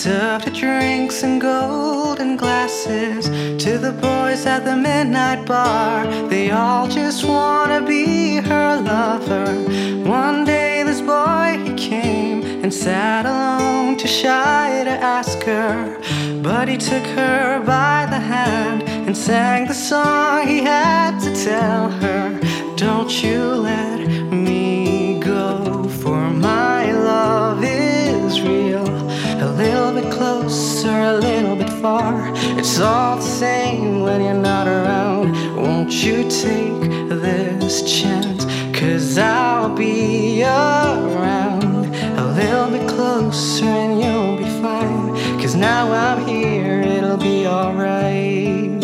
served her drinks in golden glasses to the boys at the midnight bar. They all just wanna be her lover. One day this boy, he came and sat alone, too shy to ask her. But he took her by the hand and sang the song he had to tell her. Don't you let me go, for my love is real. A little bit closer, a little bit far, it's all the same when you're not around. Won't you take this chance, 'cause I'll be around. A little bit closer and you'll be fine, 'cause now I'm here, it'll be alright.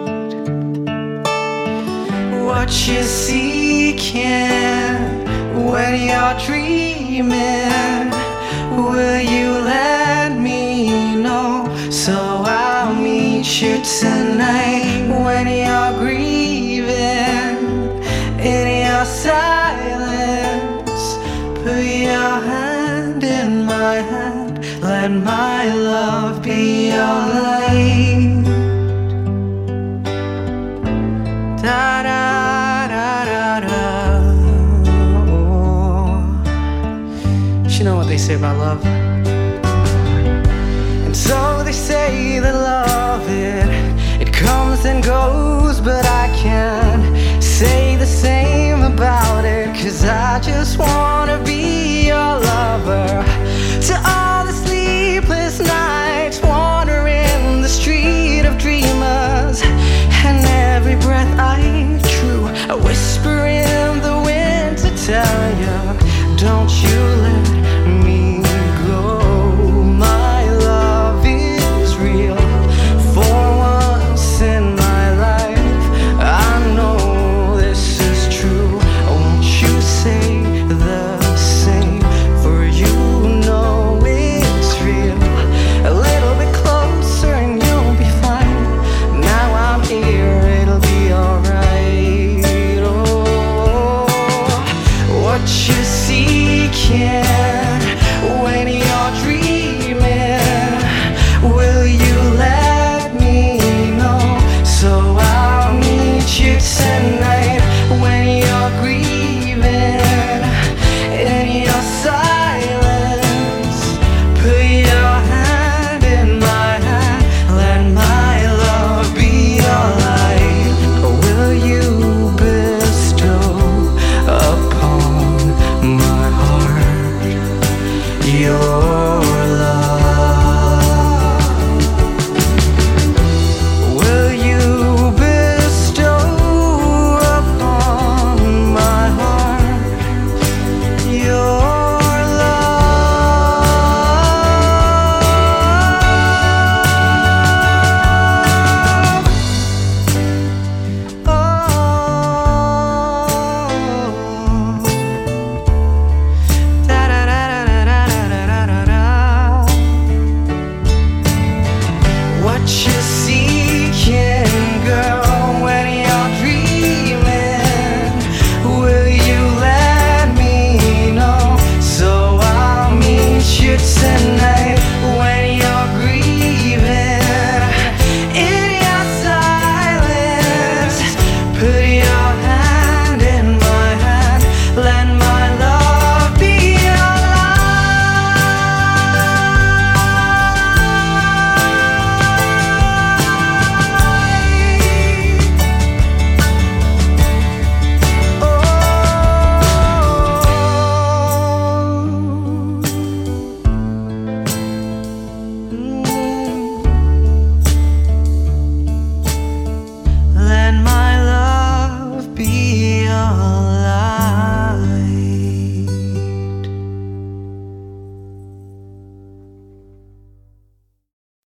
What you seeking when you're dreaming? Will you let me know, so I'll meet you tonight when you're grieving? In your silence, put your hand in my hand, let my love be your light. Da da da da da. Oh. You know what they say about love. And so they say that love, it comes and goes, but I can't say the same about it, 'cause I just want